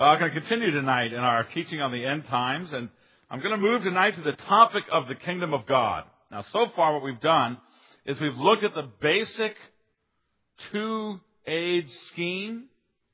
I'm going to continue tonight in our teaching on the end times, and I'm going to move tonight to the topic of the kingdom of God. Now, so far what we've done is we've looked at the basic two-age scheme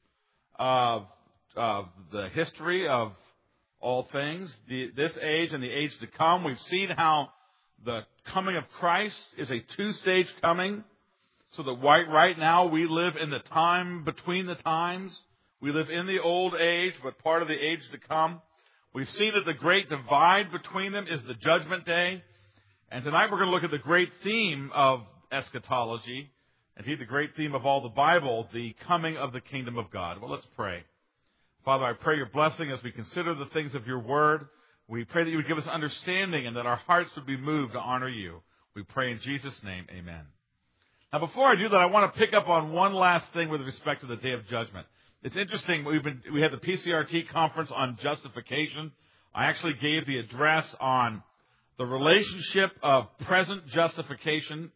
of the history of all things, this age and the age to come. We've seen how the coming of Christ is a two-stage coming, so that right now we live in the time between the times. We live in the old age, but part of the age to come. We've seen that the great divide between them is the judgment day. And tonight we're going to look at the great theme of eschatology, and indeed the great theme of all the Bible, the coming of the kingdom of God. Well, let's pray. Father, I pray your blessing as we consider the things of your word. We pray that you would give us understanding and that our hearts would be moved to honor you. We pray in Jesus' name, amen. Now, before I do that, I want to pick up on one last thing with respect to the day of judgment. It's interesting, we had the PCRT conference on justification. I actually gave the address on the relationship of present justification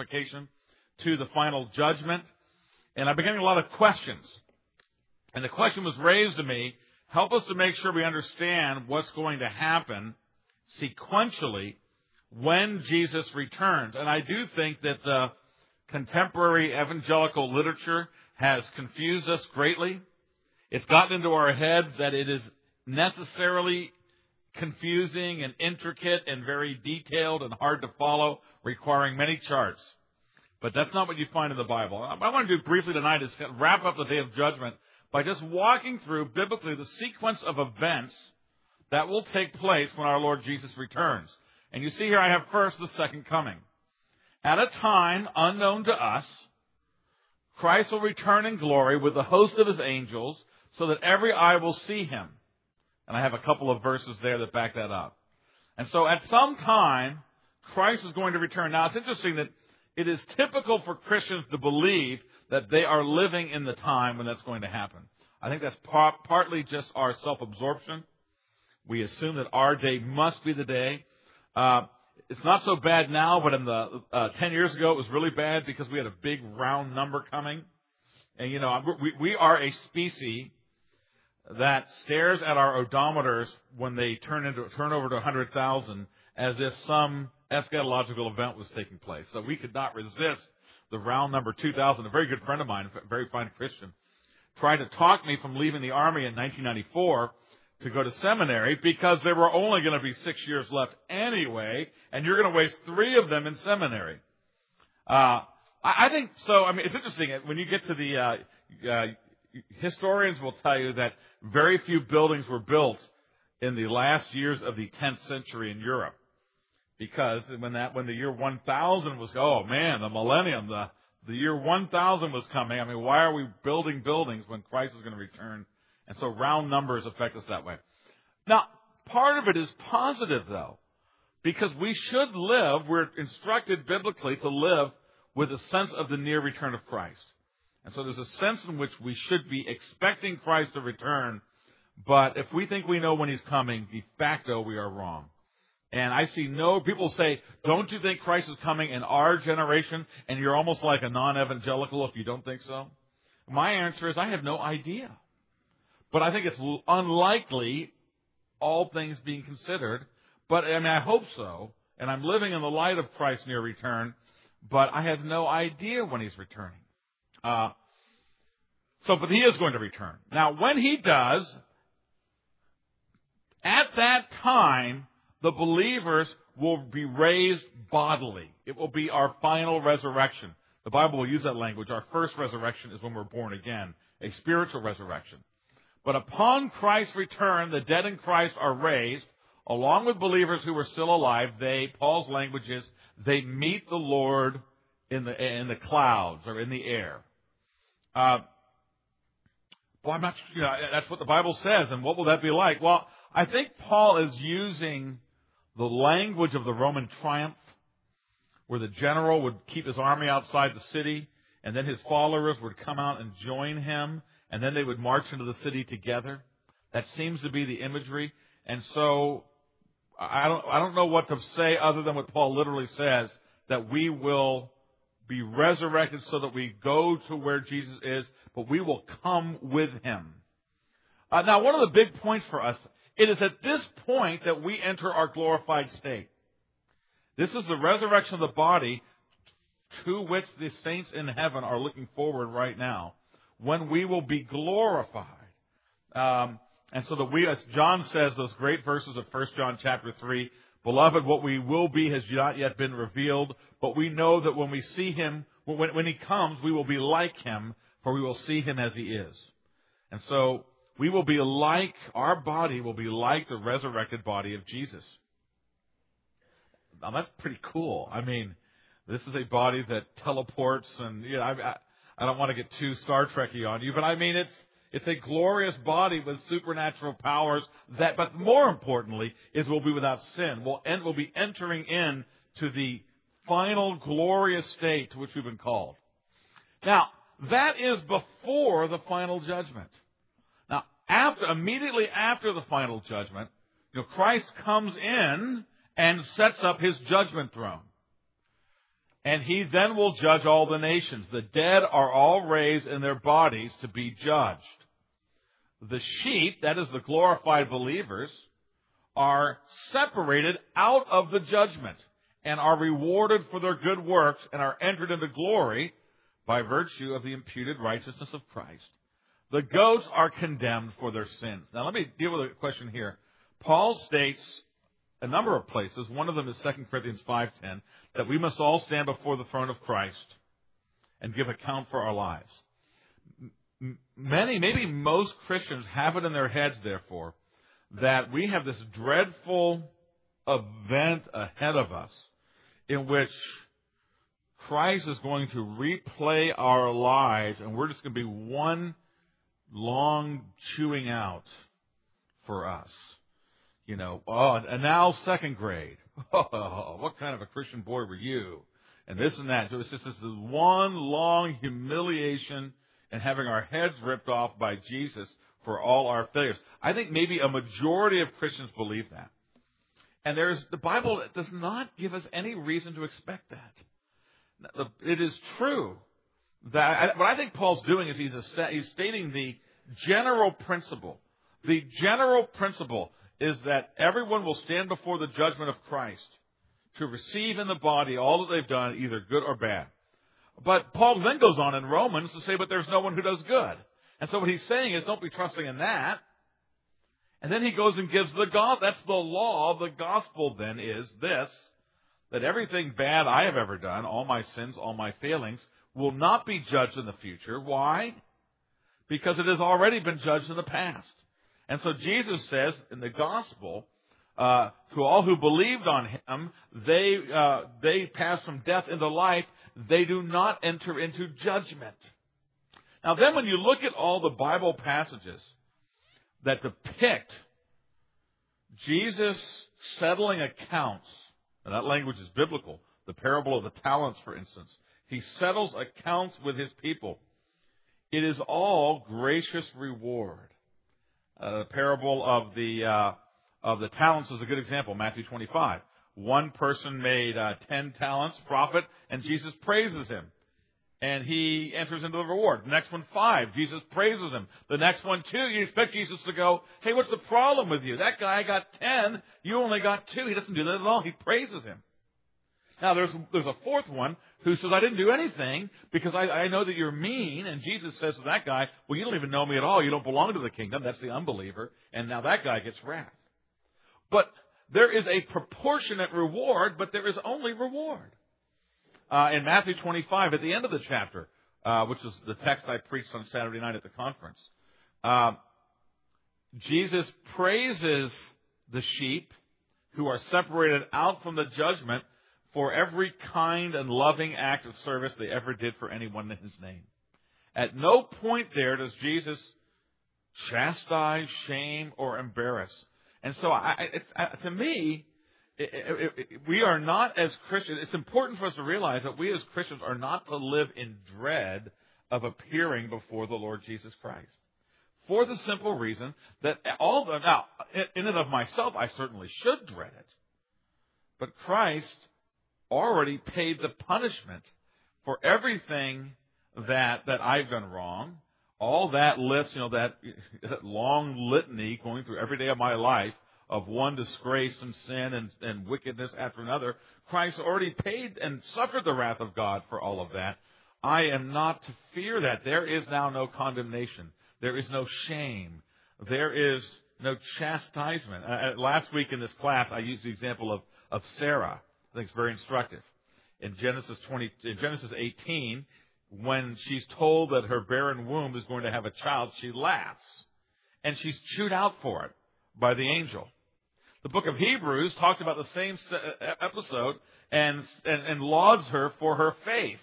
to the final judgment. And I've been getting a lot of questions. And the question was raised to me, help us to make sure we understand what's going to happen sequentially when Jesus returns. And I do think that the contemporary evangelical literature has confused us greatly. It's gotten into our heads that it is necessarily confusing and intricate and very detailed and hard to follow, requiring many charts. But that's not what you find in the Bible. What I want to do briefly tonight is wrap up the day of judgment by just walking through biblically the sequence of events that will take place when our Lord Jesus returns. And you see here I have first the second coming. At a time unknown to us, Christ will return in glory with the host of his angels so that every eye will see him. And I have a couple of verses there that back that up. And so at some time, Christ is going to return. Now, it's interesting that it is typical for Christians to believe that they are living in the time when that's going to happen. I think that's partly just our self-absorption. We assume that our day must be the day. It's not so bad now, but in the 10 years ago, it was really bad because we had a big round number coming. And, you know, we are a species that stares at our odometers when they turn over to 100,000 as if some eschatological event was taking place. So we could not resist the round number 2,000. A very good friend of mine, a very fine Christian, tried to talk me from leaving the Army in 1994 to go to seminary because there were only going to be 6 years left anyway, and you're going to waste 3 of them in seminary. I think so. I mean, it's interesting. When you get to the historians will tell you that very few buildings were built in the last years of the 10th century in Europe, because when the year 1000 was, oh man, the millennium, the year 1000 was coming. I mean, why are we building buildings when Christ is going to return? And so round numbers affect us that way. Now, part of it is positive, though, because we should live, we're instructed biblically to live with a sense of the near return of Christ. And so there's a sense in which we should be expecting Christ to return, but if we think we know when he's coming, de facto we are wrong. And I see people say, don't you think Christ is coming in our generation? And you're almost like a non-evangelical if you don't think so. My answer is I have no idea. But I think it's unlikely, all things being considered. But, I mean, I hope so. And I'm living in the light of Christ's near return. But I have no idea when he's returning. But he is going to return. Now, when he does, at that time, the believers will be raised bodily. It will be our final resurrection. The Bible will use that language. Our first resurrection is when we're born again, a spiritual resurrection. But upon Christ's return, the dead in Christ are raised, along with believers who are still alive. Paul's language is, they meet the Lord in the clouds or in the air. I'm not sure, that's what the Bible says, and what will that be like? Well, I think Paul is using the language of the Roman triumph, where the general would keep his army outside the city, and then his followers would come out and join him, and then they would march into the city together. That seems to be the imagery. And so I don't know what to say other than what Paul literally says, that we will be resurrected so that we go to where Jesus is, but we will come with him. Now, one of the big points for us, it is at this point that we enter our glorified state. This is the resurrection of the body to which the saints in heaven are looking forward right now, when we will be glorified. And so that we, as John says, those great verses of 1 John chapter 3, beloved, what we will be has not yet been revealed, but we know that when we see him, when he comes, we will be like him, for we will see him as he is. And so we will be like, our body will be like the resurrected body of Jesus. Now that's pretty cool. I mean, this is a body that teleports, and I don't want to get too Star Trek-y on you, but I mean it's a glorious body with supernatural powers that, but more importantly, is we'll be without sin. We'll be entering in to the final glorious state to which we've been called. Now, that is before the final judgment. Now, immediately after the final judgment, Christ comes in and sets up his judgment throne. And he then will judge all the nations. The dead are all raised in their bodies to be judged. The sheep, that is the glorified believers, are separated out of the judgment and are rewarded for their good works and are entered into glory by virtue of the imputed righteousness of Christ. The goats are condemned for their sins. Now let me deal with a question here. Paul states a number of places, one of them is 2 Corinthians 5:10, that we must all stand before the throne of Christ and give account for our lives. Many, maybe most Christians have it in their heads, therefore, that we have this dreadful event ahead of us in which Christ is going to replay our lives and we're just going to be one long chewing out for us. And now second grade. Oh, what kind of a Christian boy were you? And this and that. So it's just this one long humiliation and having our heads ripped off by Jesus for all our failures. I think maybe a majority of Christians believe that. And the Bible does not give us any reason to expect that. It is true that what I think Paul's doing is he's stating the general principle. The general principle is that everyone will stand before the judgment of Christ to receive in the body all that they've done, either good or bad. But Paul then goes on in Romans to say, but there's no one who does good. And so what he's saying is, don't be trusting in that. And then he goes and gives the gospel. That's the law. The gospel then is this, that everything bad I have ever done, all my sins, all my failings, will not be judged in the future. Why? Because it has already been judged in the past. And so Jesus says in the gospel, to all who believed on him, they pass from death into life. They do not enter into judgment. Now then, when you look at all the Bible passages that depict Jesus settling accounts, and that language is biblical, the parable of the talents, for instance, he settles accounts with his people. It is all gracious reward. The parable of the talents is a good example, Matthew 25. One person made 10 talents profit, and Jesus praises him. And he enters into the reward. The next one, 5. Jesus praises him. The next one, 2. You expect Jesus to go, hey, what's the problem with you? That guy got 10. You only got 2. He doesn't do that at all. He praises him. Now, there's a fourth one who says, I didn't do anything because I know that you're mean. And Jesus says to that guy, well, you don't even know me at all. You don't belong to the kingdom. That's the unbeliever. And now that guy gets wrath. But there is a proportionate reward, but there is only reward. In Matthew 25, at the end of the chapter, which is the text I preached on Saturday night at the conference, Jesus praises the sheep who are separated out from the judgment for every kind and loving act of service they ever did for anyone in his name. At no point there does Jesus chastise, shame, or embarrass. And so, to me, we are not as Christians. It's important for us to realize that we as Christians are not to live in dread of appearing before the Lord Jesus Christ. For the simple reason that now, in and of myself, I certainly should dread it. But Christ already paid the punishment for everything that I've done wrong, all that list, that long litany going through every day of my life of one disgrace and sin and wickedness after another, Christ already paid and suffered the wrath of God for all of that. I am not to fear that. There is now no condemnation. There is no shame. There is no chastisement. Last week in this class, I used the example of Sarah. I think it's very instructive. In Genesis 18, when she's told that her barren womb is going to have a child, she laughs. And she's chewed out for it by the angel. The book of Hebrews talks about the same episode and lauds her for her faith.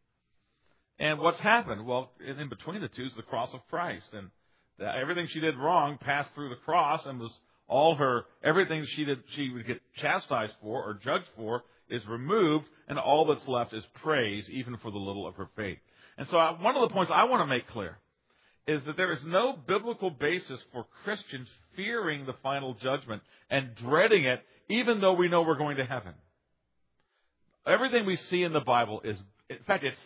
And what's happened? Well, in between the two is the cross of Christ. And everything she did wrong passed through the cross and was everything she would get chastised for or judged for is removed, and all that's left is praise, even for the little of her faith. And so one of the points I want to make clear is that there is no biblical basis for Christians fearing the final judgment and dreading it, even though we know we're going to heaven. Everything we see in the Bible is, in fact, it's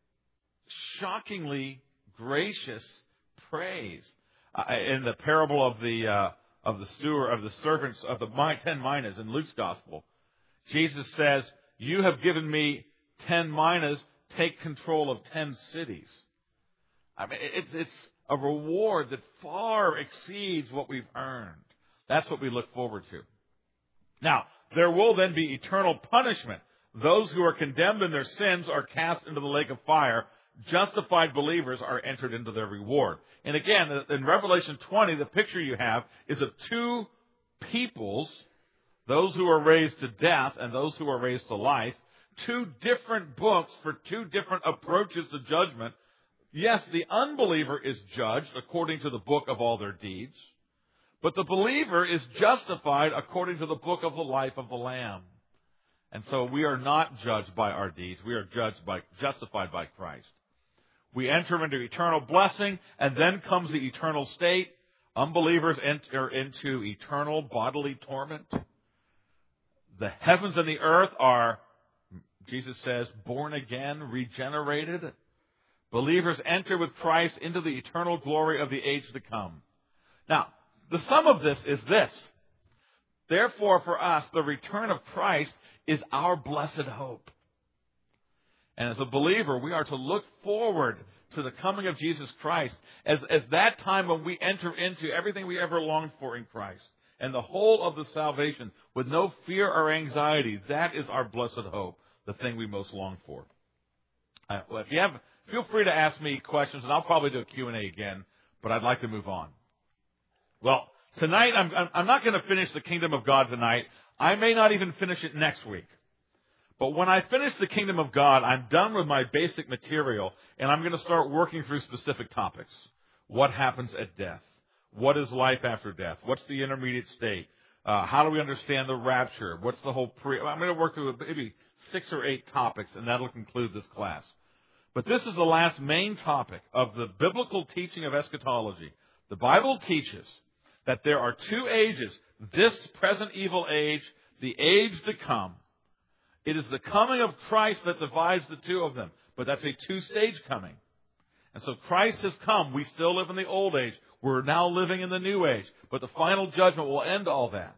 shockingly gracious praise. In the parable of the servants of the 10 minas in Luke's gospel, Jesus says, "You have given me 10 minas. Take control of 10 cities." I mean, it's a reward that far exceeds what we've earned. That's what we look forward to. Now, there will then be eternal punishment. Those who are condemned in their sins are cast into the lake of fire. Justified believers are entered into their reward. And again, in Revelation 20, the picture you have is of two peoples, those who are raised to death and those who are raised to life, two different books for two different approaches to judgment. Yes, the unbeliever is judged according to the book of all their deeds, but the believer is justified according to the book of the life of the Lamb. And so we are not judged by our deeds. We are justified by Christ. We enter into eternal blessing, and then comes the eternal state. Unbelievers enter into eternal bodily torment. The heavens and the earth are, Jesus says, born again, regenerated. Believers enter with Christ into the eternal glory of the age to come. Now, the sum of this is this. Therefore, for us, the return of Christ is our blessed hope. And as a believer, we are to look forward to the coming of Jesus Christ as that time when we enter into everything we ever longed for in Christ. And the whole of the salvation with no fear or anxiety. That is our blessed hope, the thing we most long for. If you have, feel free to ask me questions, and I'll probably do a Q&A again, but I'd like to move on. Well, tonight, I'm not going to finish the Kingdom of God tonight. I may not even finish it next week. But when I finish the Kingdom of God, I'm done with my basic material, and I'm going to start working through specific topics. What happens at death? What is life after death? What's the intermediate state? How do we understand the rapture? What's the whole I'm going to work through maybe 6 or 8 topics, and that'll conclude this class. But this is the last main topic of the biblical teaching of eschatology. The Bible teaches that there are 2 ages, this present evil age, the age to come. It is the coming of Christ that divides the two of them. But that's a 2-stage coming. And so Christ has come. We still live in the old age. We're now living in the new age. But the final judgment will end all that.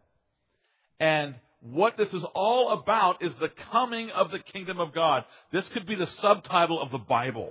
And what this is all about is the coming of the kingdom of God. This could be the subtitle of the Bible.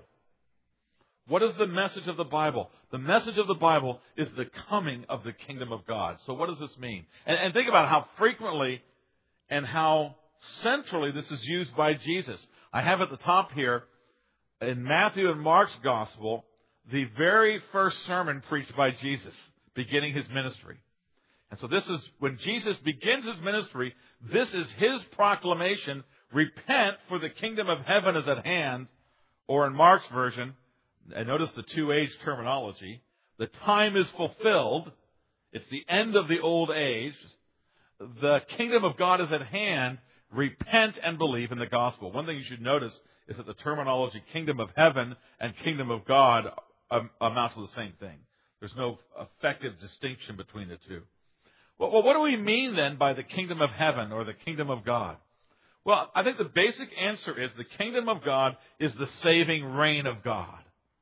What is the message of the Bible? The message of the Bible is the coming of the kingdom of God. So what does this mean? And think about how frequently and how centrally this is used by Jesus. I have at the top here, in Matthew and Mark's gospel, the very first sermon preached by Jesus, beginning his ministry. And so this is, when Jesus begins his ministry, this is his proclamation, repent, for the kingdom of heaven is at hand, or in Mark's version, and notice the 2-age terminology, the time is fulfilled, it's the end of the old age, the kingdom of God is at hand, repent and believe in the gospel. One thing you should notice is that the terminology kingdom of heaven and kingdom of God amount to the same thing. There's no effective distinction between the two. Well, what do we mean then by the kingdom of heaven or the kingdom of God? Well, I think the basic answer is the kingdom of God is the saving reign of God.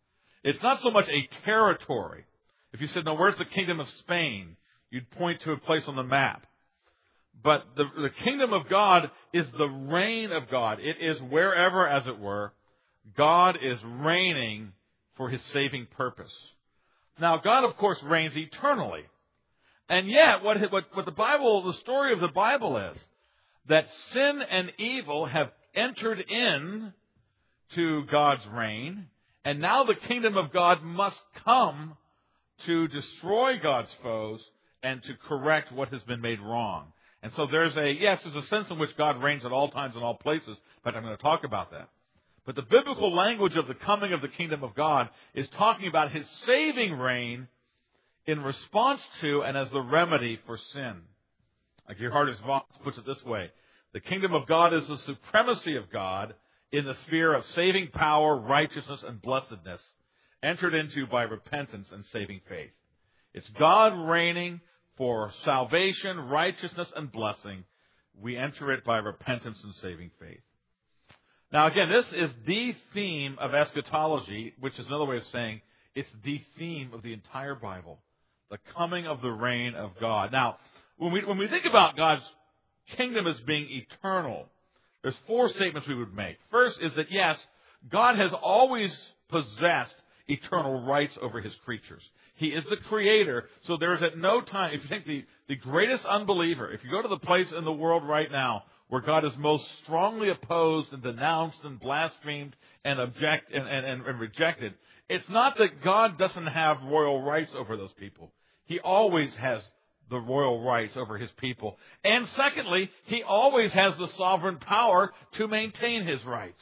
It's not so much a territory. If you said, no, where's the kingdom of Spain? You'd point to a place on the map. But the kingdom of God is the reign of God. It is wherever, as it were, God is reigning for His saving purpose. Now, God, of course, reigns eternally. And yet, what the story of the Bible is, that sin and evil have entered in to God's reign, and now the kingdom of God must come to destroy God's foes and to correct what has been made wrong. And so there's a sense in which God reigns at all times and all places, but I'm going to talk about that. But the biblical language of the coming of the kingdom of God is talking about His saving reign in response to and as the remedy for sin. Like Gerhardus Voss puts it this way: the kingdom of God is the supremacy of God in the sphere of saving power, righteousness, and blessedness, entered into by repentance and saving faith. It's God reigning for salvation, righteousness, and blessing. We enter it by repentance and saving faith. Now, again, this is the theme of eschatology, which is another way of saying it's the theme of the entire Bible, the coming of the reign of God. Now, when we think about God's kingdom as being eternal, there's four statements we would make. First is that, yes, God has always possessed eternal rights over His creatures. He is the Creator, so there is at no time, if you think the greatest unbeliever, if you go to the place in the world right now where God is most strongly opposed and denounced and blasphemed and rejected, it's not that God doesn't have royal rights over those people. He always has the royal rights over His people. And secondly, He always has the sovereign power to maintain His rights.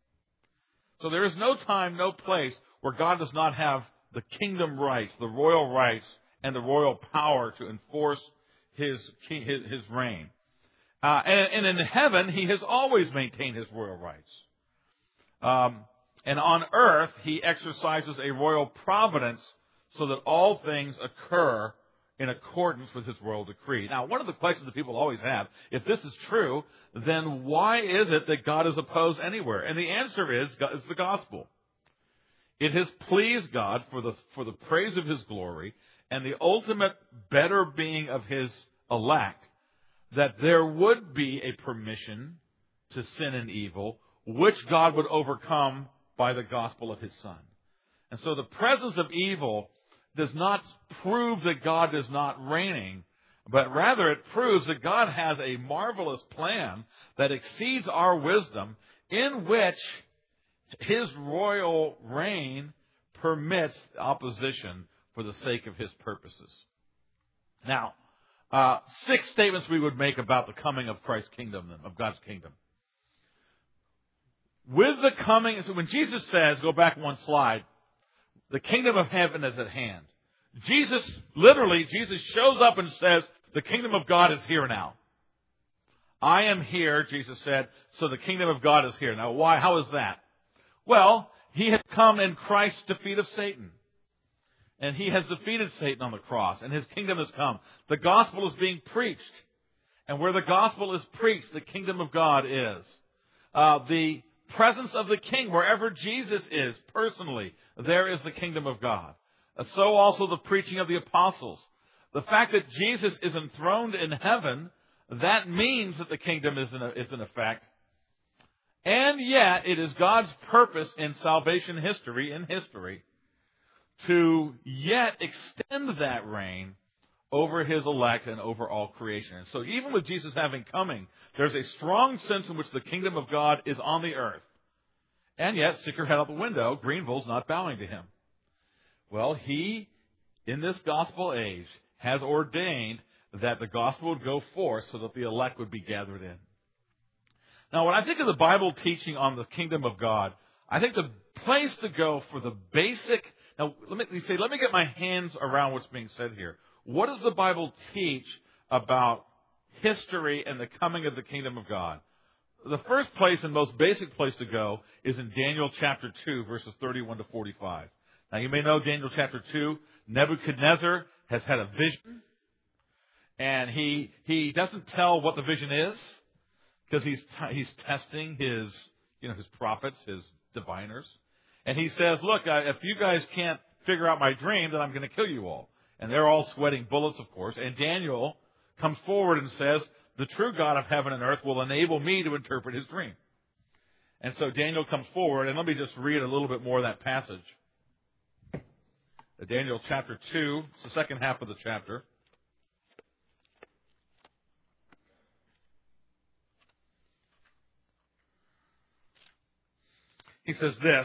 So there is no time, no place where God does not have the kingdom rights, the royal rights, and the royal power to enforce His reign. And in heaven, He has always maintained His royal rights. And on earth, He exercises a royal providence so that all things occur in accordance with His royal decree. Now, one of the questions that people always have, if this is true, then why is it that God is opposed anywhere? And the answer is it's the gospel. It has pleased God for the praise of His glory and the ultimate better being of His elect that there would be a permission to sin and evil, which God would overcome by the gospel of His Son. And so the presence of evil does not prove that God is not reigning, but rather it proves that God has a marvelous plan that exceeds our wisdom, in which His royal reign permits opposition for the sake of His purposes. Now, 6 statements we would make about the coming of Christ's kingdom, of God's kingdom. With the coming, so when Jesus says, go back one slide, the kingdom of heaven is at hand. Jesus shows up and says, the kingdom of God is here now. I am here, Jesus said, so the kingdom of God is here. Now, why? How is that? Well, He has come in Christ's defeat of Satan. And He has defeated Satan on the cross, and His kingdom has come. The gospel is being preached. And where the gospel is preached, the kingdom of God is. The presence of the King, wherever Jesus is personally, there is the kingdom of God. So also the preaching of the apostles. The fact that Jesus is enthroned in heaven, that means that the kingdom is in effect. And yet, it is God's purpose in salvation history, to yet extend that reign over His elect and over all creation. And so even with Jesus having coming, there's a strong sense in which the kingdom of God is on the earth. And yet, stick your head out the window, Greenville's not bowing to Him. Well, He, in this gospel age, has ordained that the gospel would go forth so that the elect would be gathered in. Now, when I think of the Bible teaching on the kingdom of God, I think the place to go for the basic... Now, let me get my hands around what's being said here. What does the Bible teach about history and the coming of the kingdom of God? The first place and most basic place to go is in Daniel chapter 2, verses 31 to 45. Now, you may know Daniel chapter 2, Nebuchadnezzar has had a vision, and he doesn't tell what the vision is, because he's testing his prophets, his diviners. And he says, look, if you guys can't figure out my dream, then I'm going to kill you all. And they're all sweating bullets, of course. And Daniel comes forward and says, the true God of heaven and earth will enable me to interpret his dream. And so Daniel comes forward, and let me just read a little bit more of that passage. Daniel chapter 2, it's the second half of the chapter. He says this,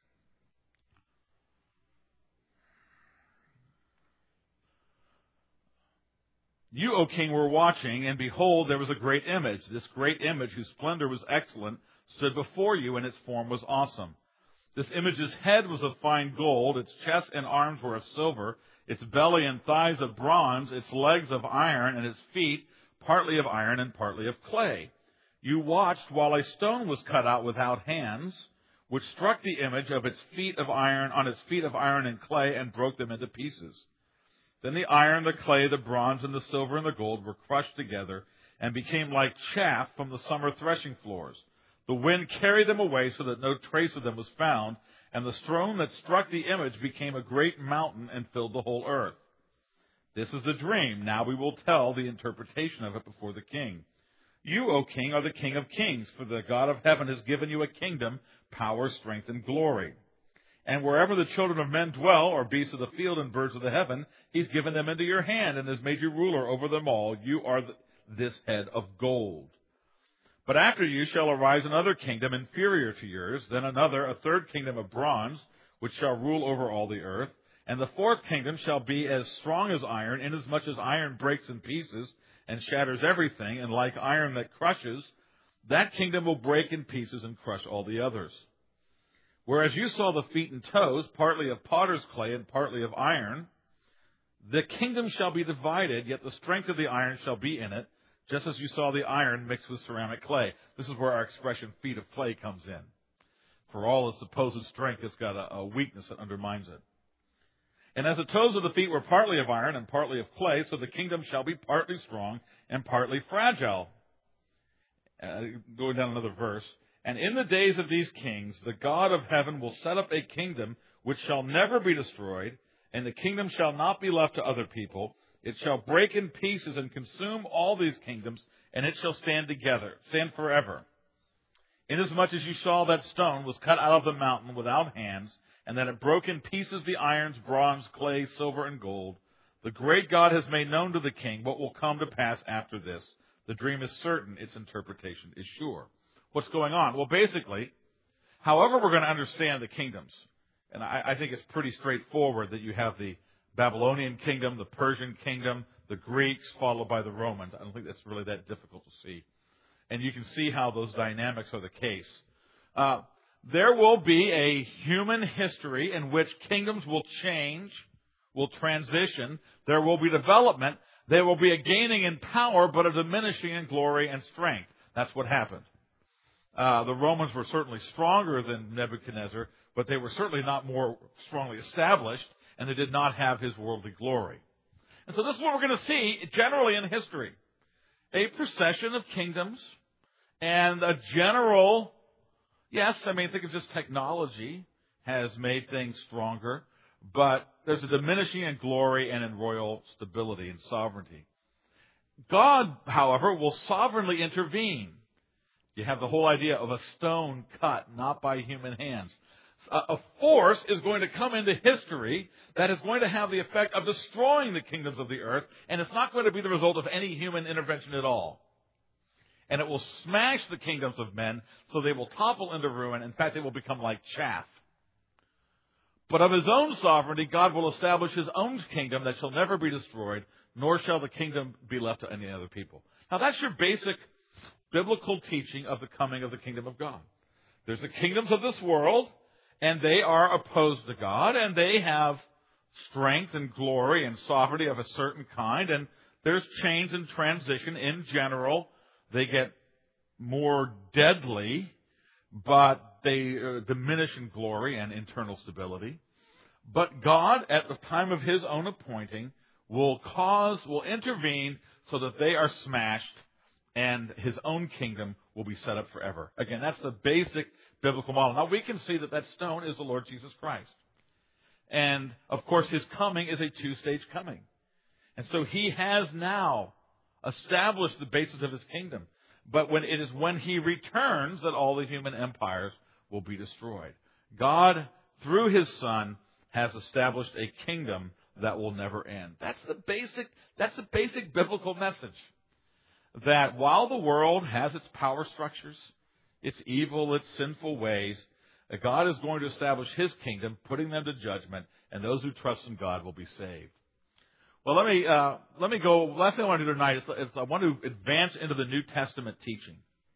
you, O king, were watching, and behold, there was a great image. This great image, whose splendor was excellent, stood before you, and its form was awesome. This image's head was of fine gold, its chest and arms were of silver, its belly and thighs of bronze, its legs of iron, and its feet partly of iron and partly of clay. You watched while a stone was cut out without hands, which struck the image of its feet of iron on its feet of iron and clay, and broke them into pieces. Then the iron, the clay, the bronze, and the silver and the gold were crushed together and became like chaff from the summer threshing floors. The wind carried them away so that no trace of them was found, and the stone that struck the image became a great mountain and filled the whole earth. This is the dream. Now we will tell the interpretation of it before the king. You, O king, are the King of kings, for the God of heaven has given you a kingdom, power, strength, and glory. And wherever the children of men dwell, or beasts of the field and birds of the heaven, he's given them into your hand and has made you ruler over them all. You are this head of gold. But after you shall arise another kingdom inferior to yours, then another, a third kingdom of bronze, which shall rule over all the earth. And the fourth kingdom shall be as strong as iron, inasmuch as iron breaks in pieces and shatters everything, and like iron that crushes, that kingdom will break in pieces and crush all the others. Whereas you saw the feet and toes, partly of potter's clay and partly of iron, the kingdom shall be divided, yet the strength of the iron shall be in it, just as you saw the iron mixed with ceramic clay. This is where our expression feet of clay comes in. For all its supposed strength, it's got a weakness that undermines it. And as the toes of the feet were partly of iron and partly of clay, so the kingdom shall be partly strong and partly fragile. Going down another verse. And in the days of these kings, the God of heaven will set up a kingdom which shall never be destroyed, and the kingdom shall not be left to other people. It shall break in pieces and consume all these kingdoms, and it shall stand forever. Inasmuch as you saw that stone was cut out of the mountain without hands, and that it broke in pieces the irons, bronze, clay, silver, and gold, the great God has made known to the king what will come to pass after this. The dream is certain, its interpretation is sure. What's going on? Well, basically, however we're going to understand the kingdoms, and I think it's pretty straightforward that you have the Babylonian kingdom, the Persian kingdom, the Greeks, followed by the Romans. I don't think that's really that difficult to see. And you can see how those dynamics are the case. There will be a human history in which kingdoms will change, will transition. There will be development. There will be a gaining in power, but a diminishing in glory and strength. That's what happened. The Romans were certainly stronger than Nebuchadnezzar, but they were certainly not more strongly established, and they did not have his worldly glory. And so this is what we're going to see generally in history. A procession of kingdoms and a general, yes, I think of just technology has made things stronger, but there's a diminishing in glory and in royal stability and sovereignty. God, however, will sovereignly intervene. You have the whole idea of a stone cut, not by human hands. A force is going to come into history that is going to have the effect of destroying the kingdoms of the earth, and it's not going to be the result of any human intervention at all. And it will smash the kingdoms of men, so they will topple into ruin. In fact, they will become like chaff. But of his own sovereignty, God will establish his own kingdom that shall never be destroyed, nor shall the kingdom be left to any other people. Now, that's your basic biblical teaching of the coming of the kingdom of God. There's the kingdoms of this world, and they are opposed to God, and they have strength and glory and sovereignty of a certain kind, and there's change and transition in general. They get more deadly, but they diminish in glory and internal stability. But God, at the time of his own appointing, will intervene so that they are smashed and his own kingdom will be set up forever. Again, that's the basic biblical model. Now, we can see that that stone is the Lord Jesus Christ. And, of course, his coming is a two-stage coming. And so he has now established the basis of his kingdom. But it is when he returns that all the human empires will be destroyed. God, through his Son, has established a kingdom that will never end. That's the basic biblical message. That while the world has its power structures, its evil, its sinful ways, that God is going to establish his kingdom, putting them to judgment, and those who trust in God will be saved. Well, let me go. Last thing I want to do tonight is I want to advance into the New Testament teaching.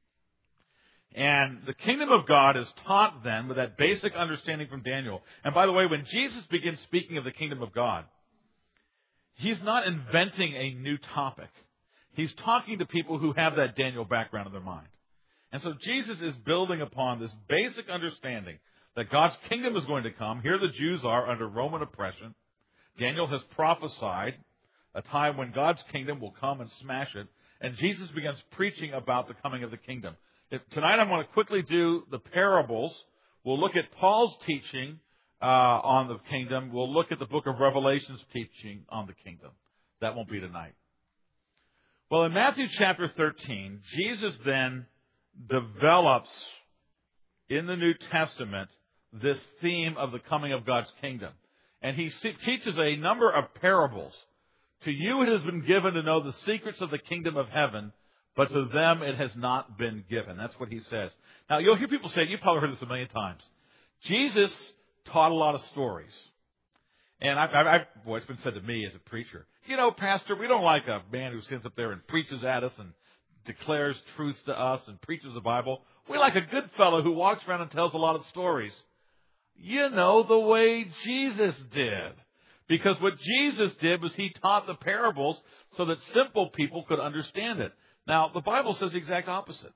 And the kingdom of God is taught then with that basic understanding from Daniel. And by the way, when Jesus begins speaking of the kingdom of God, he's not inventing a new topic. He's talking to people who have that Daniel background in their mind. And so Jesus is building upon this basic understanding that God's kingdom is going to come. Here the Jews are under Roman oppression. Daniel has prophesied a time when God's kingdom will come and smash it. And Jesus begins preaching about the coming of the kingdom. Tonight I'm going to quickly do the parables. We'll look at Paul's teaching on the kingdom. We'll look at the book of Revelation's teaching on the kingdom. That won't be tonight. Well, in Matthew chapter 13, Jesus then develops in the New Testament this theme of the coming of God's kingdom. And he teaches a number of parables. To you it has been given to know the secrets of the kingdom of heaven, but to them it has not been given. That's what he says. Now, you'll hear people say, you've probably heard this a million times, Jesus taught a lot of stories. And it's been said to me as a preacher, you know, Pastor, we don't like a man who stands up there and preaches at us and declares truths to us and preaches the Bible. We like a good fellow who walks around and tells a lot of stories. You know, the way Jesus did. Because what Jesus did was he taught the parables so that simple people could understand it. Now, the Bible says the exact opposite.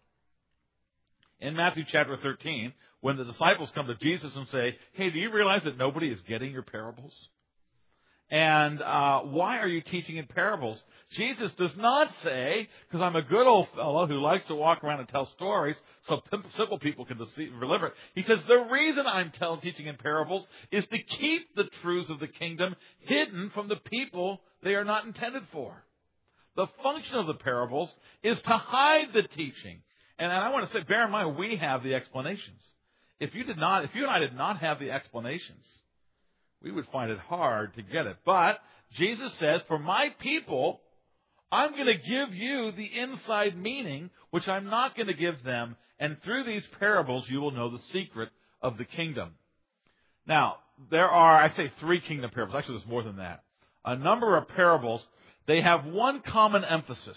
In Matthew chapter 13, when the disciples come to Jesus and say, hey, do you realize that nobody is getting your parables? And why are you teaching in parables? Jesus does not say, because I'm a good old fellow who likes to walk around and tell stories so simple people can deliver it. He says, the reason I'm teaching in parables is to keep the truths of the kingdom hidden from the people they are not intended for. The function of the parables is to hide the teaching. And I want to say, bear in mind, we have the explanations. If you and I did not have the explanations, we would find it hard to get it. But Jesus says, for my people, I'm going to give you the inside meaning, which I'm not going to give them. And through these parables, you will know the secret of the kingdom. Now, there are, I say 3 kingdom parables. Actually, there's more than that. A number of parables. They have one common emphasis.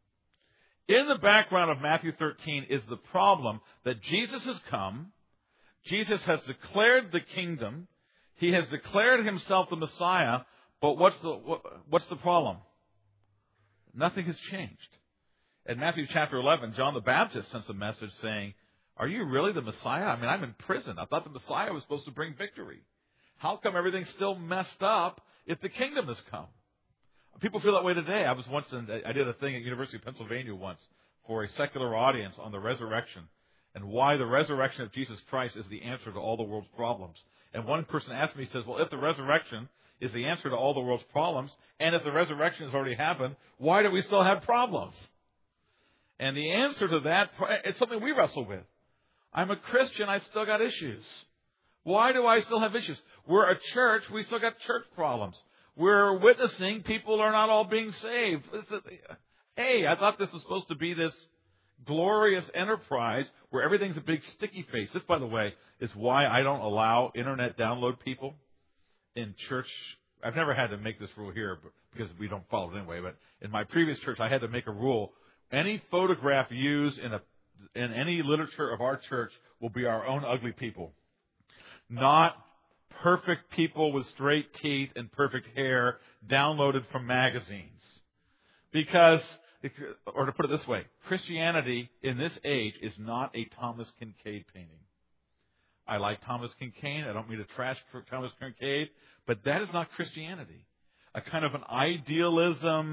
In the background of Matthew 13 is the problem that Jesus has come. Jesus has declared the kingdom. He has declared himself the Messiah, but what's the problem? Nothing has changed. In Matthew chapter 11, John the Baptist sends a message saying, are you really the Messiah? I mean, I'm in prison. I thought the Messiah was supposed to bring victory. How come everything's still messed up if the kingdom has come? People feel that way today. I did a thing at University of Pennsylvania once for a secular audience on the resurrection and why the resurrection of Jesus Christ is the answer to all the world's problems. And one person asked me, he says, well, if the resurrection is the answer to all the world's problems, and if the resurrection has already happened, why do we still have problems? And the answer to that is something we wrestle with. I'm a Christian, I still got issues. Why do I still have issues? We're a church, we still got church problems. We're witnessing people are not all being saved. Hey, I thought this was supposed to be this glorious enterprise where everything's a big sticky face. This, by the way, is why I don't allow internet download people in church. I've never had to make this rule here because we don't follow it anyway, but in my previous church I had to make a rule. Any photograph used in any literature of our church will be our own ugly people. Not perfect people with straight teeth and perfect hair downloaded from magazines. Because, or to put it this way, Christianity in this age is not a Thomas Kinkade painting. I like Thomas Kinkade. I don't mean to trash Thomas Kinkade, but that is not Christianity. A kind of an idealism,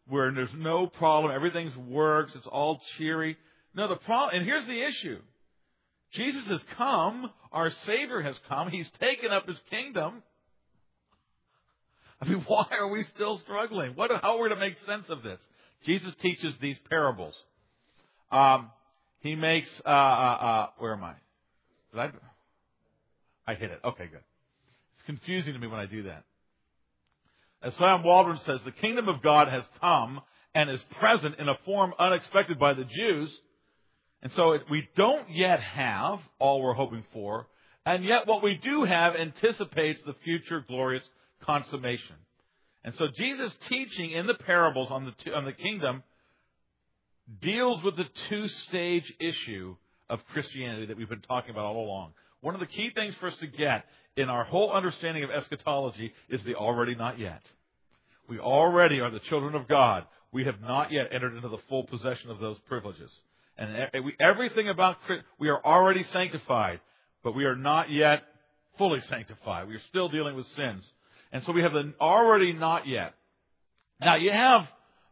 where there's no problem, everything works, it's all cheery. No, the problem, and here's the issue. Jesus has come, our Savior has come, He's taken up His kingdom. I mean, why are we still struggling? How are we to make sense of this? Jesus teaches these parables. He makes, where am I? I hit it. Okay, good. It's confusing to me when I do that. As Sam Waldron says, the kingdom of God has come and is present in a form unexpected by the Jews. And so we don't yet have all we're hoping for, and yet what we do have anticipates the future glorious consummation. And so Jesus' teaching in the parables on the kingdom deals with the two-stage issue of Christianity that we've been talking about all along. One of the key things for us to get in our whole understanding of eschatology is the already not yet. We already are the children of God. We have not yet entered into the full possession of those privileges. And everything about, we are already sanctified, but we are not yet fully sanctified. We are still dealing with sins. And so we have the already not yet. Now you have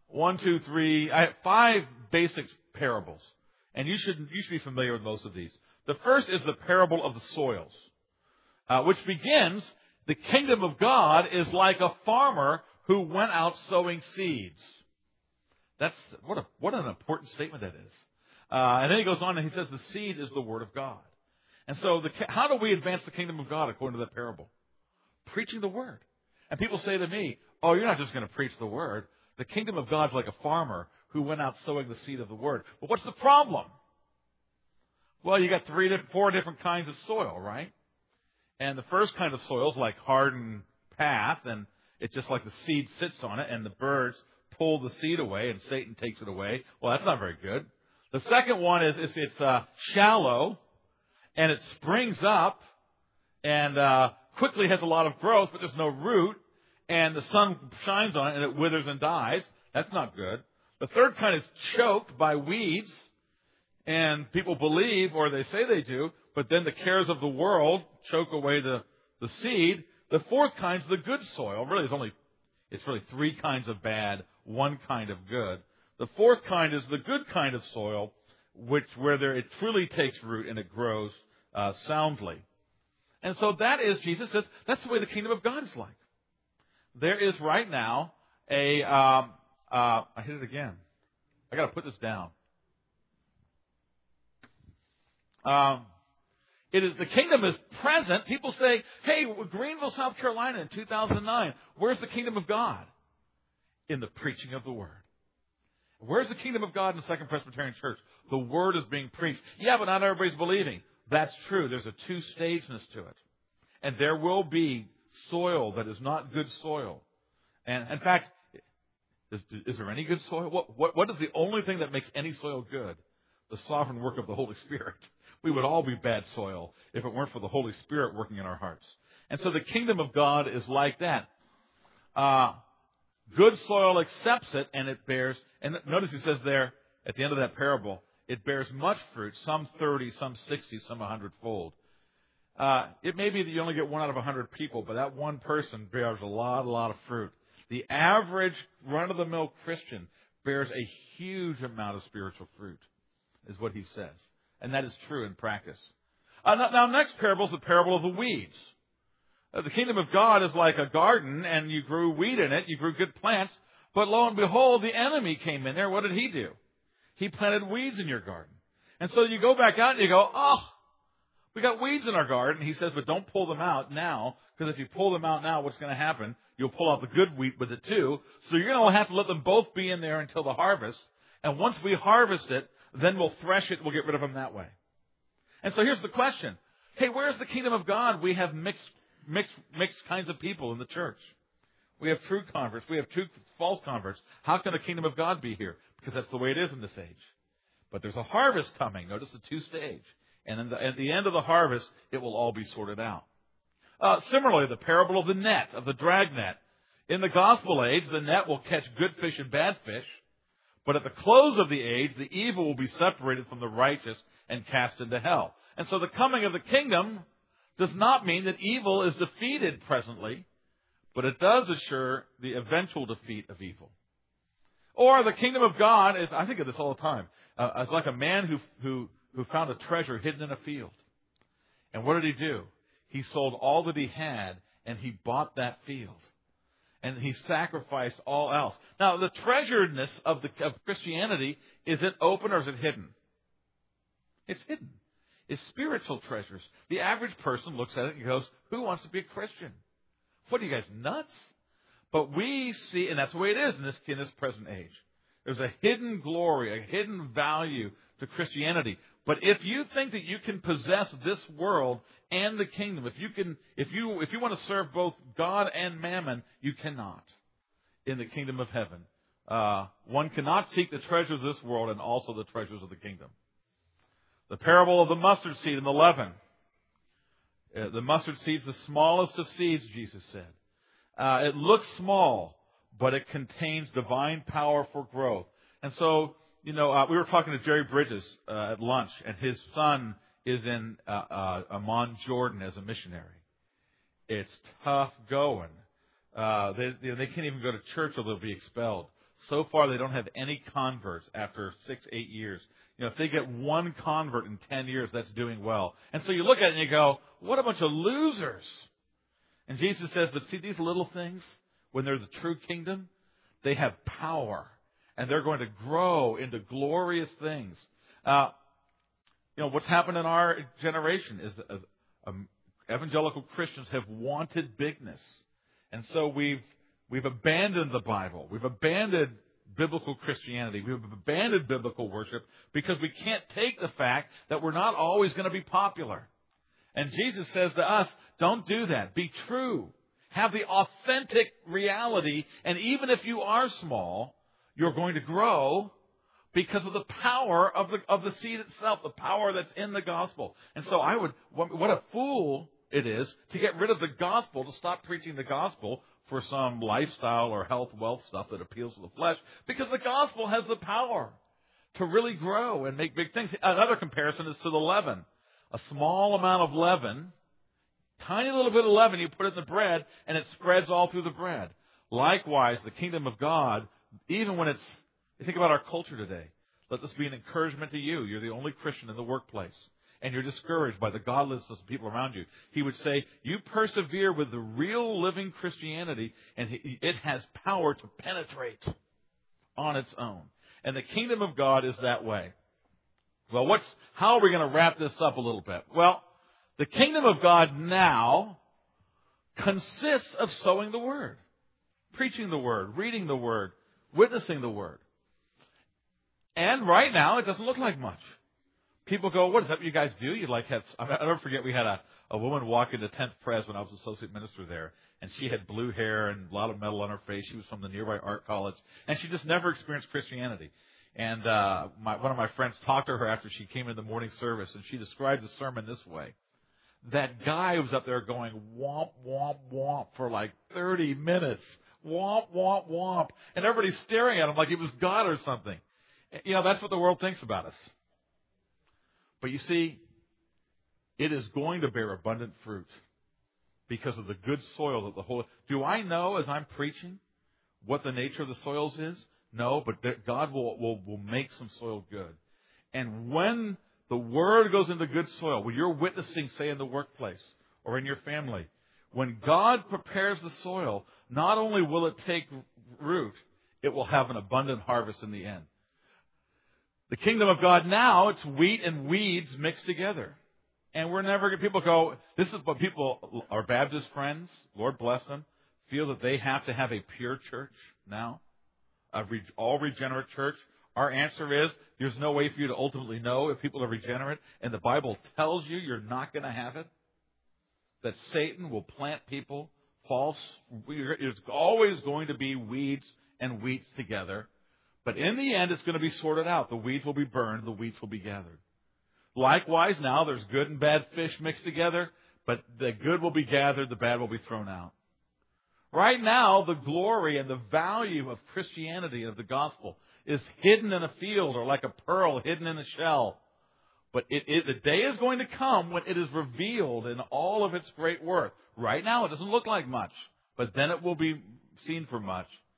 5 basic parables. And you should be familiar with most of these. The first is the parable of the soils, which begins, the kingdom of God is like a farmer who went out sowing seeds. That's, what an important statement that is. And then he goes on and he says the seed is the word of God. And so how do we advance the kingdom of God according to that parable? Preaching the word. And people say to me, oh, you're not just going to preach the word. The kingdom of God's like a farmer who went out sowing the seed of the word. But what's the problem? Well, you got 4 different kinds of soil, right? And the first kind of soil is like hardened path, and it's just like the seed sits on it, and the birds pull the seed away, and Satan takes it away. Well, that's not very good. The second one is it's shallow, and it springs up, and quickly has a lot of growth, but there's no root, and the sun shines on it, and it withers and dies. That's not good. The third kind is choked by weeds, and people believe, or they say they do, but then the cares of the world choke away the seed. The fourth kind is the good soil. Really, it's really 3 kinds of bad, 1 kind of good. The fourth kind is the good kind of soil, where it truly takes root and it grows soundly. And so that is, Jesus says, that's the way the kingdom of God is like. There is right now I hit it again. I got to put this down. The kingdom is present. People say, hey, Greenville, South Carolina in 2009, where's the kingdom of God? In the preaching of the word. Where's the kingdom of God in the Second Presbyterian Church? The word is being preached. Yeah, but not everybody's believing. That's true. There's a two-stageness to it. And there will be soil that is not good soil. And in fact, is there any good soil? What is the only thing that makes any soil good? The sovereign work of the Holy Spirit. We would all be bad soil if it weren't for the Holy Spirit working in our hearts. And so the kingdom of God is like that. Good soil accepts it, and it bears, and notice he says there at the end of that parable, it bears much fruit, some 30, some 60, some 100-fold. It may be that you only get 1 out of 100 people, but that one person bears a lot of fruit. The average run-of-the-mill Christian bears a huge amount of spiritual fruit, is what he says. And that is true in practice. Now, next parable is the parable of the weeds. The kingdom of God is like a garden, and you grew wheat in it, you grew good plants, but lo and behold, the enemy came in there. What did he do? He planted weeds in your garden. And so you go back out and you go, oh, we got weeds in our garden. He says, but don't pull them out now, because if you pull them out now, what's going to happen? You'll pull out the good wheat with it too. So you're going to have to let them both be in there until the harvest. And once we harvest it, then we'll thresh it, we'll get rid of them that way. And so here's the question. Hey, where's the kingdom of God? We have mixed kinds of people in the church. We have true converts. We have true false converts. How can the kingdom of God be here? Because that's the way it is in this age. But there's a harvest coming. Notice the 2-stage. And at the end of the harvest, it will all be sorted out. Similarly, the parable of the net, of the dragnet. In the gospel age, the net will catch good fish and bad fish. But at the close of the age, the evil will be separated from the righteous and cast into hell. And so the coming of the kingdom does not mean that evil is defeated presently, but it does assure the eventual defeat of evil. Or the kingdom of God is, I think of this all the time, it's like a man who found a treasure hidden in a field. And what did he do? He sold all that he had and he bought that field. And he sacrificed all else. Now, the treasuredness of Christianity, is it open or is it hidden? It's hidden. It's spiritual treasures. The average person looks at it and goes, who wants to be a Christian? What are you guys, nuts? But we see, and that's the way it is in this present age. There's a hidden glory, a hidden value to Christianity. But if you think that you can possess this world and the kingdom, if you want to serve both God and mammon, you cannot in the kingdom of heaven. One cannot seek the treasures of this world and also the treasures of the kingdom. The parable of the mustard seed and the leaven. The mustard seed is the smallest of seeds, Jesus said. It looks small, but it contains divine power for growth. And so, we were talking to Jerry Bridges at lunch, and his son is in Amman, Jordan, as a missionary. It's tough going. They can't even go to church or they'll be expelled. So far, they don't have any converts after 6-8 years. If they get one convert in 10 years, that's doing well. And so you look at it and you go, what a bunch of losers. And Jesus says, but see these little things, when they're the true kingdom, they have power. And they're going to grow into glorious things. What's happened in our generation is that evangelical Christians have wanted bigness. And so we've abandoned the Bible. We've abandoned biblical Christianity. We've abandoned biblical worship because we can't take the fact that we're not always going to be popular. And Jesus says to us, don't do that. Be true. Have the authentic reality. And even if you are small, you're going to grow because of the power of the seed itself, the power that's in the gospel. And so what a fool it is to get rid of the gospel, to stop preaching the gospel for some lifestyle or health, wealth stuff that appeals to the flesh, because the gospel has the power to really grow and make big things. Another comparison is to the leaven. A small amount of leaven, tiny little bit of leaven, you put it in the bread, and it spreads all through the bread. Likewise, the kingdom of God, even when you think about our culture today, let this be an encouragement to you. You're the only Christian in the workplace, and you're discouraged by the godlessness of people around you. He would say, you persevere with the real living Christianity, and it has power to penetrate on its own. And the kingdom of God is that way. Well, how are we going to wrap this up a little bit? Well, the kingdom of God now consists of sowing the word, preaching the word, reading the word, witnessing the word. And right now, it doesn't look like much. People go, what is that what you guys do? I'll never forget, we had a woman walk into 10th Pres when I was associate minister there, and she had blue hair and a lot of metal on her face. She was from the nearby art college, and she just never experienced Christianity. And one of my friends talked to her after she came in the morning service, and she described the sermon this way. That guy was up there going womp, womp, womp for like 30 minutes. Womp, womp, womp. And everybody's staring at him like he was God or something. That's what the world thinks about us. But you see, it is going to bear abundant fruit because of the good soil that the whole... Do I know as I'm preaching what the nature of the soils is? No, but God will make some soil good. And when the word goes into good soil, when you're witnessing, say, in the workplace or in your family, when God prepares the soil, not only will it take root, it will have an abundant harvest in the end. The kingdom of God now, it's wheat and weeds mixed together. And people go, this is what people, our Baptist friends, Lord bless them, feel that they have to have a pure church now, all regenerate church. Our answer is, there's no way for you to ultimately know if people are regenerate. And the Bible tells you you're not going to have it. That Satan will plant people false. There's always going to be weeds and wheats together. But in the end, it's going to be sorted out. The weeds will be burned. The wheats will be gathered. Likewise, now there's good and bad fish mixed together. But the good will be gathered. The bad will be thrown out. Right now, the glory and the value of Christianity and of the gospel is hidden in a field or like a pearl hidden in a shell. But the day is going to come when it is revealed in all of its great worth. Right now, it doesn't look like much, but then it will be seen for much.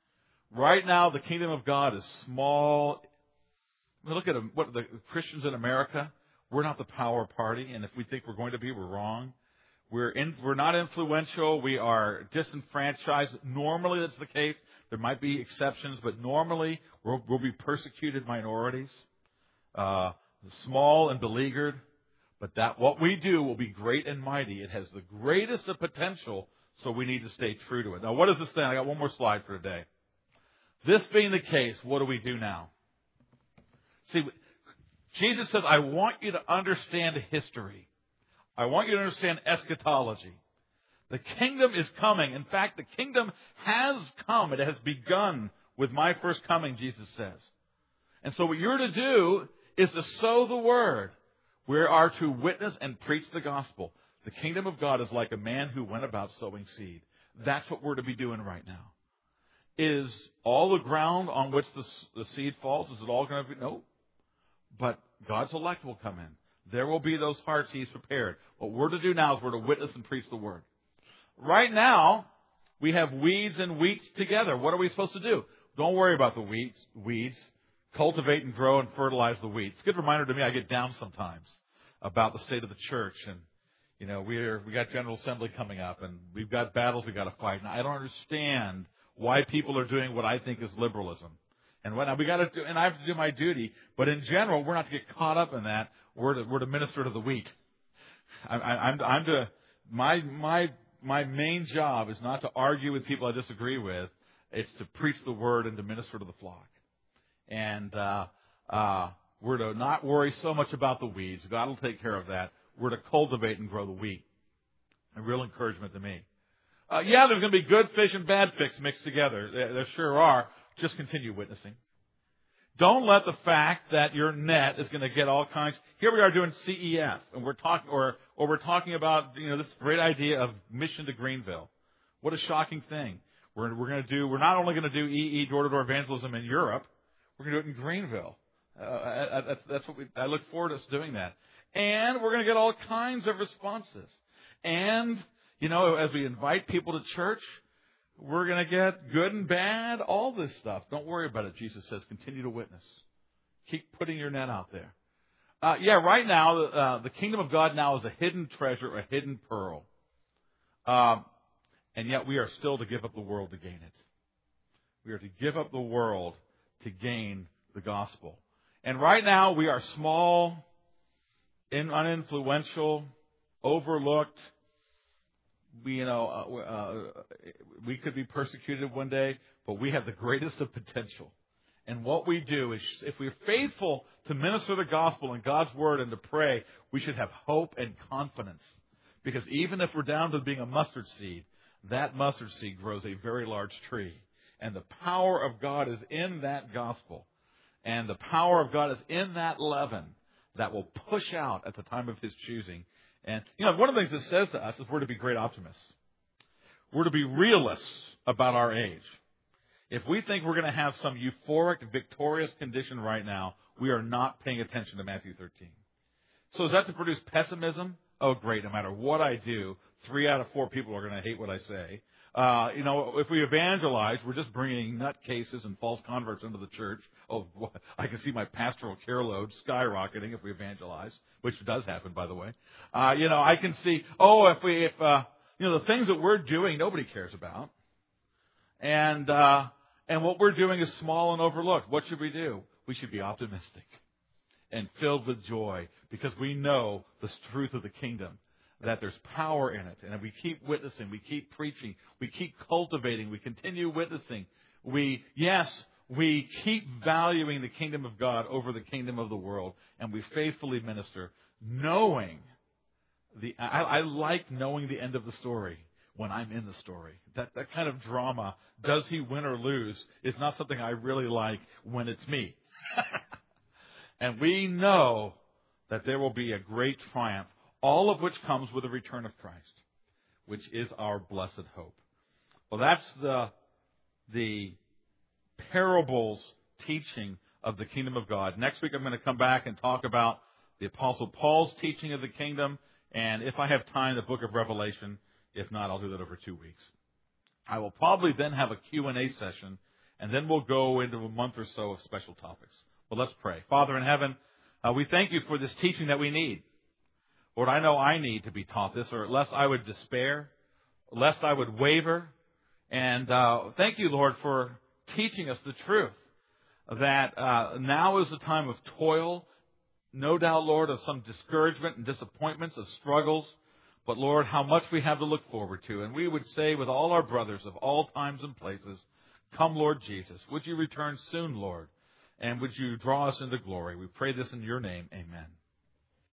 Right now, the kingdom of God is small. I mean, look at what the Christians in America. We're not the power party, and if we think we're going to be, we're wrong. We're not influential. We are disenfranchised. Normally, that's the case. There might be exceptions, but normally we'll be persecuted minorities, small and beleaguered. But that what we do will be great and mighty. It has the greatest of potential, so we need to stay true to it. Now, what is this thing? I got one more slide for today. This being the case, what do we do now? See, Jesus says, I want you to understand history. I want you to understand eschatology. The kingdom is coming. In fact, the kingdom has come. It has begun with my first coming, Jesus says. And so what you're to do is to sow the word. We are to witness and preach the gospel. The kingdom of God is like a man who went about sowing seed. That's what we're to be doing right now. Is all the ground on which the seed falls, is it all going to be? No. But God's elect will come in. There will be those hearts He's prepared. What we're to do now is we're to witness and preach the word. Right now, we have weeds and wheats together. What are we supposed to do? Don't worry about the weeds. Cultivate and grow and fertilize the wheat. It's a good reminder to me. I get down sometimes about the state of the church, and we got General Assembly coming up, and we've got battles we got to fight. And I don't understand why people are doing what I think is liberalism. And what we got to do, and I have to do my duty. But in general, we're not to get caught up in that. We're to minister to the wheat. My main job is not to argue with people I disagree with. It's to preach the word and to minister to the flock. And we're to not worry so much about the weeds. God will take care of that. We're to cultivate and grow the wheat. A real encouragement to me. There's going to be good fish and bad fish mixed together. There sure are. Just continue witnessing. Don't let the fact that your net is going to get all kinds. Here we are doing CEF, and we're talking about this great idea of mission to Greenville. What a shocking thing! We're not only going to do EE door-to-door evangelism in Europe. We're going to do it in Greenville. That's what I look forward to us doing that. And we're going to get all kinds of responses. And, as we invite people to church, we're going to get good and bad, all this stuff. Don't worry about it, Jesus says. Continue to witness. Keep putting your net out there. Right now, the kingdom of God now is a hidden treasure, a hidden pearl. And yet we are still to give up the world to gain it. We are to give up the world to gain the gospel. And right now we are small, uninfluential, overlooked. We could be persecuted one day, but we have the greatest of potential. And what we do is, if we're faithful to minister the gospel and God's word and to pray, we should have hope and confidence. Because even if we're down to being a mustard seed, that mustard seed grows a very large tree. And the power of God is in that gospel. And the power of God is in that leaven that will push out at the time of His choosing. And, one of the things it says to us is we're to be great optimists. We're to be realists about our age. If we think we're going to have some euphoric, victorious condition right now, we are not paying attention to Matthew 13. So is that to produce pessimism? Oh, great. No matter what I do, 3 out of 4 people are going to hate what I say. If we evangelize, we're just bringing nutcases and false converts into the church. Oh, I can see my pastoral care load skyrocketing if we evangelize, which does happen, by the way. I can see, the things that we're doing, nobody cares about. And what we're doing is small and overlooked. What should we do? We should be optimistic and filled with joy because we know the truth of the kingdom. That there's power in it. And we keep witnessing, we keep preaching, we keep cultivating, we continue witnessing. We keep valuing the kingdom of God over the kingdom of the world. And we faithfully minister, knowing I like knowing the end of the story when I'm in the story. That kind of drama, does he win or lose, is not something I really like when it's me. And we know that there will be a great triumph. All of which comes with the return of Christ, which is our blessed hope. Well, that's the parables teaching of the kingdom of God. Next week I'm going to come back and talk about the Apostle Paul's teaching of the kingdom, and if I have time, the book of Revelation. If not, I'll do that over 2 weeks. I will probably then have a Q&A session And then we'll go into a month or so of special topics. But let's pray. Father in heaven, we thank you for this teaching that we need. Lord, I know I need to be taught this, or lest I would despair, lest I would waver. And thank you, Lord, for teaching us the truth that now is the time of toil, no doubt, Lord, of some discouragement and disappointments, of struggles. But, Lord, how much we have to look forward to. And we would say with all our brothers of all times and places, come, Lord Jesus. Would you return soon, Lord? And would you draw us into glory? We pray this in your name. Amen.